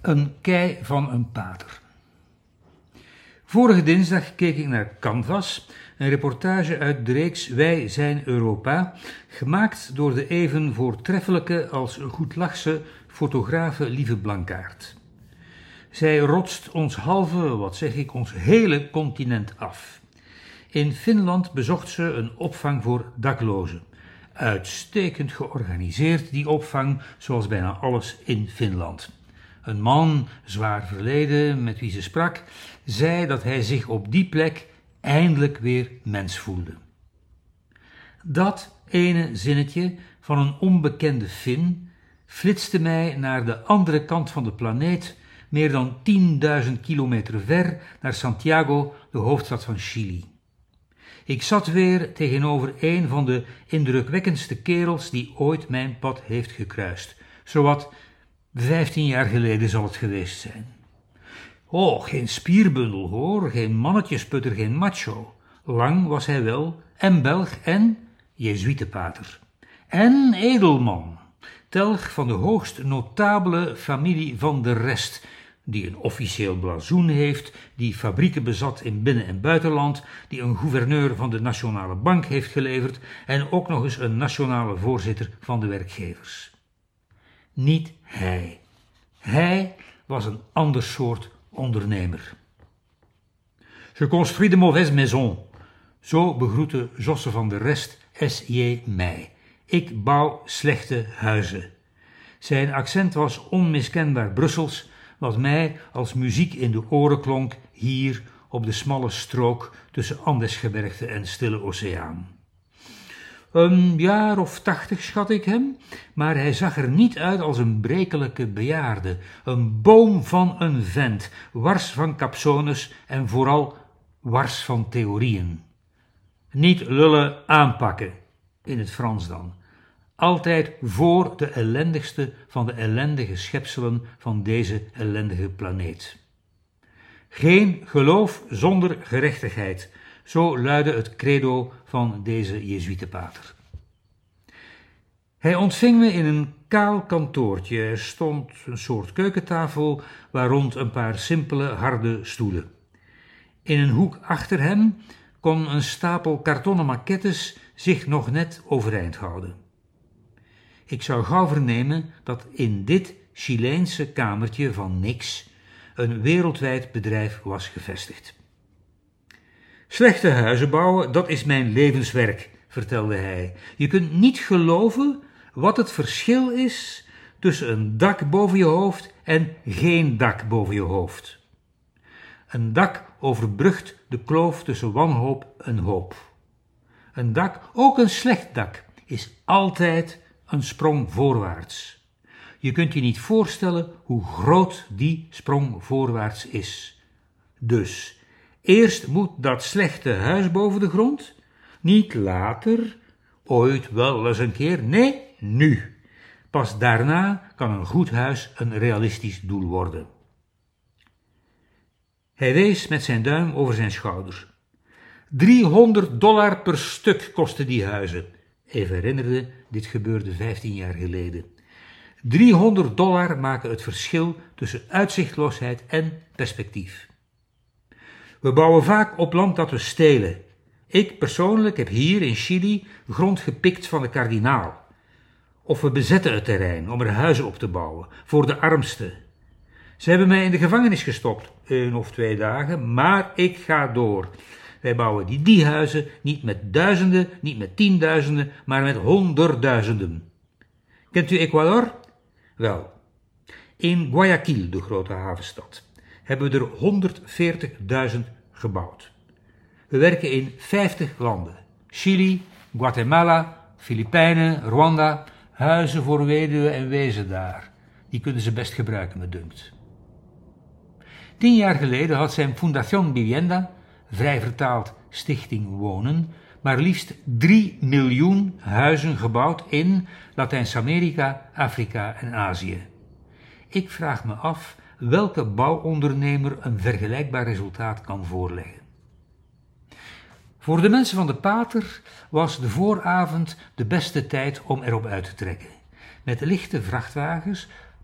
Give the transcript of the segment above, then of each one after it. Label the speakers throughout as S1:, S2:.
S1: Een kei van een pater. Vorige dinsdag keek ik naar Canvas, een reportage uit de reeks Wij zijn Europa, gemaakt door de even voortreffelijke als goedlachse fotografe Lieve Blankaert. Zij rotst ons ons hele continent af. In Finland bezocht ze een opvang voor daklozen. Uitstekend georganiseerd, die opvang, zoals bijna alles in Finland. Een man, zwaar verleden, met wie ze sprak, zei dat hij zich op die plek eindelijk weer mens voelde. Dat ene zinnetje van een onbekende Fin flitste mij naar de andere kant van de planeet, meer dan 10.000 kilometer ver, naar Santiago, de hoofdstad van Chili. Ik zat weer tegenover een van de indrukwekkendste kerels die ooit mijn pad heeft gekruist. Zowat 15 jaar geleden zal het geweest zijn. Oh, geen spierbundel hoor, geen mannetjesputter, geen macho. Lang was hij wel, en Belg en jezuïetenpater. En edelman, telg van de hoogst notabele familie van de Rest, die een officieel blazoen heeft, die fabrieken bezat in binnen- en buitenland, die een gouverneur van de Nationale Bank heeft geleverd en ook nog eens een nationale voorzitter van de werkgevers. Niet hij. Hij was een ander soort ondernemer. Je construis de mauvaise maison. Zo begroette Josse van der Rest S.J. mij. Ik bouw slechte huizen. Zijn accent was onmiskenbaar Brussels, wat mij als muziek in de oren klonk hier op de smalle strook tussen Andesgebergte en Stille Oceaan. Een jaar of 80 schat ik hem, maar hij zag er niet uit als een brekelijke bejaarde, een boom van een vent, wars van capsones en vooral wars van theorieën. Niet lullen, aanpakken, in het Frans dan. Altijd voor de ellendigste van de ellendige schepselen van deze ellendige planeet. Geen geloof zonder gerechtigheid, zo luidde het credo van deze jezuïetenpater. Hij ontving me in een kaal kantoortje. Er stond een soort keukentafel, waar rond een paar simpele, harde stoelen. In een hoek achter hem kon een stapel kartonnen maquettes zich nog net overeind houden. Ik zou gauw vernemen dat in dit Chileense kamertje van niks een wereldwijd bedrijf was gevestigd. Slechte huizen bouwen, dat is mijn levenswerk, vertelde hij. Je kunt niet geloven wat het verschil is tussen een dak boven je hoofd en geen dak boven je hoofd. Een dak overbrugt de kloof tussen wanhoop en hoop. Een dak, ook een slecht dak, is altijd een sprong voorwaarts. Je kunt je niet voorstellen hoe groot die sprong voorwaarts is. Dus, eerst moet dat slechte huis boven de grond, niet later, ooit wel eens een keer, nee, nu. Pas daarna kan een goed huis een realistisch doel worden. Hij wees met zijn duim over zijn schouder. $300 per stuk kosten die huizen. Even herinnerde, dit gebeurde 15 jaar geleden. $300 maken het verschil tussen uitzichtloosheid en perspectief. We bouwen vaak op land dat we stelen. Ik persoonlijk heb hier in Chili grond gepikt van de kardinaal. Of we bezetten het terrein om er huizen op te bouwen, voor de armsten. Ze hebben mij in de gevangenis gestopt, 1 of 2 dagen, maar ik ga door. Wij bouwen die huizen niet met duizenden, niet met 10.000, maar met 100.000. Kent u Ecuador? Wel, in Guayaquil, de grote havenstad, hebben we er 140.000 gebouwd. We werken in 50 landen. Chili, Guatemala, Filipijnen, Rwanda, huizen voor weduwen en wezen daar. Die kunnen ze best gebruiken, me dunkt. 10 jaar geleden had zijn Fundación Vivienda, vrij vertaald Stichting Wonen, maar liefst 3 miljoen huizen gebouwd in Latijns-Amerika, Afrika en Azië. Ik vraag me af welke bouwondernemer een vergelijkbaar resultaat kan voorleggen. Voor de mensen van de Pater was de vooravond de beste tijd om erop uit te trekken. Met lichte vrachtwagens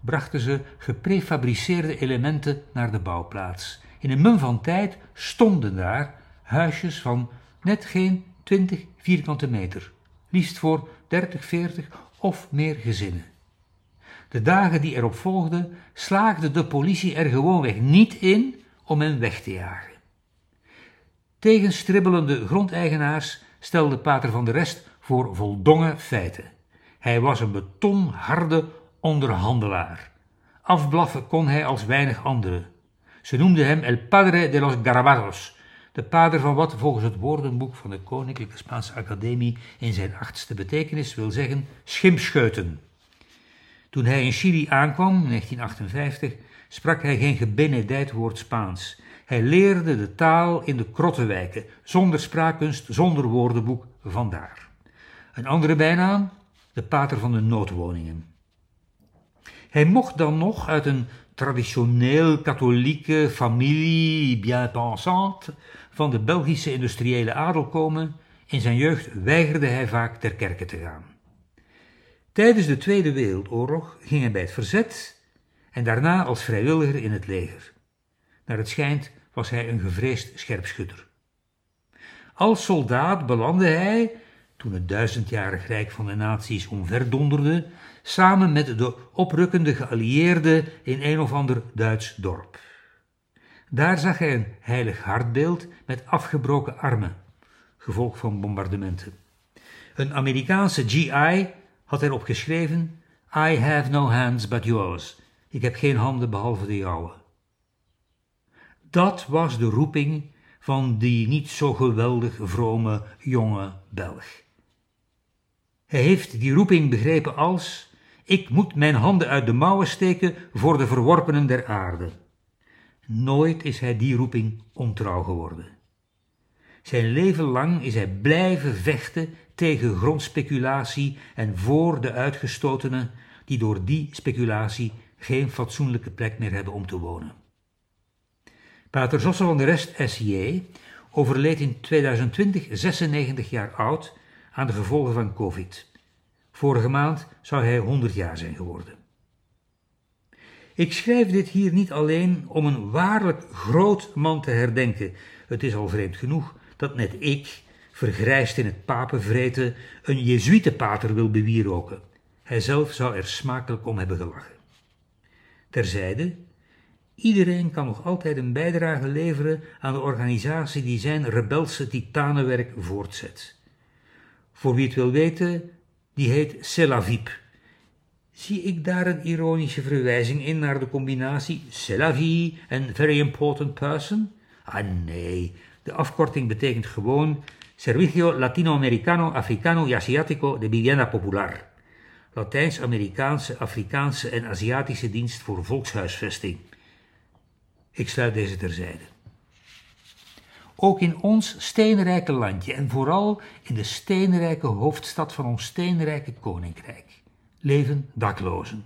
S1: brachten ze geprefabriceerde elementen naar de bouwplaats. In een mum van tijd stonden daar huisjes van net geen 20 vierkante meter, liefst voor 30, 40 of meer gezinnen. De dagen die erop volgden slaagde de politie er gewoonweg niet in om hen weg te jagen. Tegenstribbelende grondeigenaars stelde pater Van der Rest voor voldongen feiten. Hij was een betonharde onderhandelaar. Afblaffen kon hij als weinig anderen. Ze noemden hem El Padre de los Garabatos, de pater van wat volgens het woordenboek van de Koninklijke Spaanse Academie in zijn 8e betekenis wil zeggen schimpscheuten. Toen hij in Chili aankwam, in 1958, sprak hij geen gebenedijd woord Spaans. Hij leerde de taal in de krottenwijken, zonder spraakkunst, zonder woordenboek, vandaar. Een andere bijnaam, de pater van de noodwoningen. Hij mocht dan nog uit een traditioneel katholieke familie bien pensante van de Belgische industriële adel komen. In zijn jeugd weigerde hij vaak ter kerke te gaan. Tijdens de Tweede Wereldoorlog ging hij bij het verzet en daarna als vrijwilliger in het leger. Naar het schijnt was hij een gevreesd scherpschutter. Als soldaat belandde hij, toen het 1000-jarig rijk van de naties omverdonderde, samen met de oprukkende geallieerden in een of ander Duits dorp. Daar zag hij een heilig hartbeeld met afgebroken armen, gevolg van bombardementen. Een Amerikaanse GI had erop geschreven: I have no hands but yours. Ik heb geen handen behalve de jouwe. Dat was de roeping van die niet zo geweldig vrome jonge Belg. Hij heeft die roeping begrepen als: ik moet mijn handen uit de mouwen steken voor de verworpenen der aarde. Nooit is hij die roeping ontrouw geworden. Zijn leven lang is hij blijven vechten tegen grondspeculatie en voor de uitgestotenen die door die speculatie geen fatsoenlijke plek meer hebben om te wonen. Pater Josse van der Rest, S.J., overleed in 2020 96 jaar oud aan de gevolgen van COVID. Vorige maand zou hij 100 jaar zijn geworden. Ik schrijf dit hier niet alleen om een waarlijk groot man te herdenken. Het is al vreemd genoeg dat net ik, vergrijsd in het papenvreten, een jezuïetenpater wil bewieroken. Hij zelf zou er smakelijk om hebben gelachen. Terzijde, iedereen kan nog altijd een bijdrage leveren aan de organisatie die zijn rebelse titanenwerk voortzet. Voor wie het wil weten, die heet C'est la Vie. Zie ik daar een ironische verwijzing in naar de combinatie C'est la Vie en Very Important Person? Ah nee, de afkorting betekent gewoon Servicio Latinoamericano, Africano y Asiático de Vivienda Popular. Latijns-Amerikaanse, Afrikaanse en Aziatische dienst voor volkshuisvesting. Ik sluit deze terzijde. Ook in ons steenrijke landje en vooral in de steenrijke hoofdstad van ons steenrijke koninkrijk leven daklozen.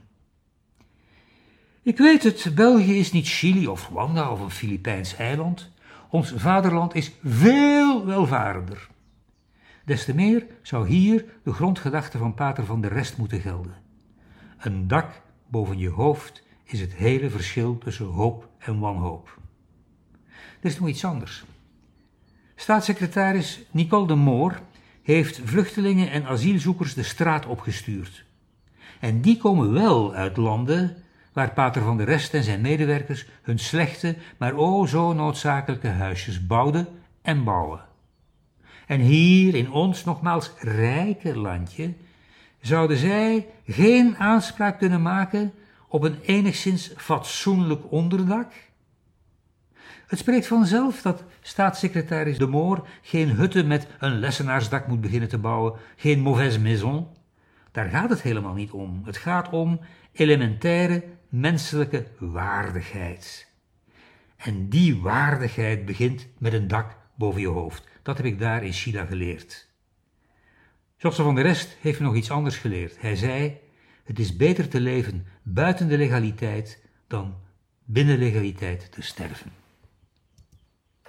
S1: Ik weet het, België is niet Chili of Rwanda of een Filipijns eiland. Ons vaderland is veel welvarender. Des te meer zou hier de grondgedachte van pater Van der Rest moeten gelden. Een dak boven je hoofd is het hele verschil tussen hoop en wanhoop. Er is nog iets anders. Staatssecretaris Nicole de Moor heeft vluchtelingen en asielzoekers de straat opgestuurd. En die komen wel uit landen waar pater Van der Rest en zijn medewerkers hun slechte, maar o zo noodzakelijke huisjes bouwden en bouwen. En hier in ons nogmaals rijke landje zouden zij geen aanspraak kunnen maken op een enigszins fatsoenlijk onderdak? Het spreekt vanzelf dat staatssecretaris De Moor geen hutten met een lessenaarsdak moet beginnen te bouwen, geen mauvaise maison. Daar gaat het helemaal niet om. Het gaat om elementaire menselijke waardigheid. En die waardigheid begint met een dak boven je hoofd. Dat heb ik daar in China geleerd. Josse van der Rest heeft me nog iets anders geleerd. Hij zei: het is beter te leven buiten de legaliteit dan binnen legaliteit te sterven.